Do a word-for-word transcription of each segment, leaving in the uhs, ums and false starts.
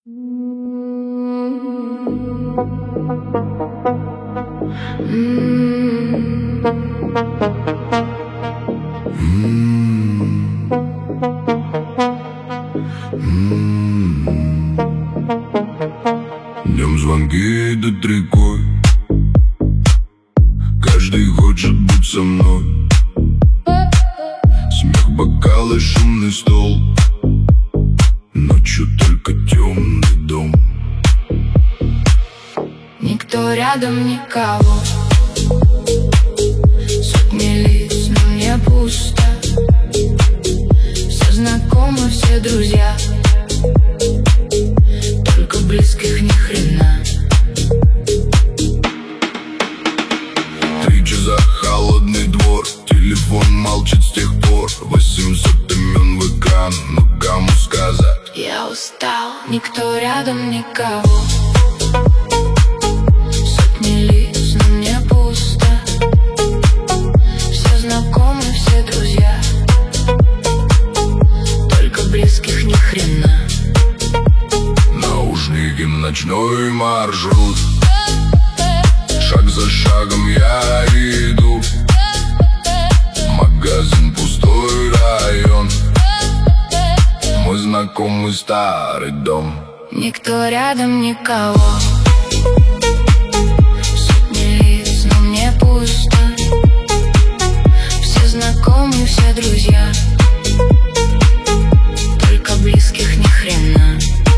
Днем звонки идут рекой, каждый хочет быть со мной. Смех, бокалы, шумный стол, ночью только темный дом. Никто рядом, никого, сотни лиц, но мне пусто. Все знакомы, все друзья, только близких ни хрена. Три часа, холодный двор, телефон молчит с тех пор. Восемьсот имен в экран, но кому сказать? Я устал, никто рядом, никого, сотни лиц, но мне пусто. Все знакомы, все друзья, только близких ни хрена. Наушники, ночной маршрут, шаг за шагом я иду. Магазин, пустой район, мой знакомый старый дом. Никто рядом, никого, сотни лиц, но мне пусто. Все знакомы, все друзья, только близких ни хрена.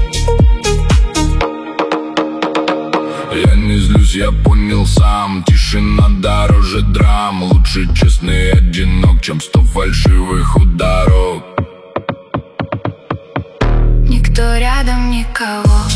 Я не злюсь, я понял сам, тишина дороже драм. Лучше честный одинок, чем сто фальшивых у дорог. Никто рядом, никого,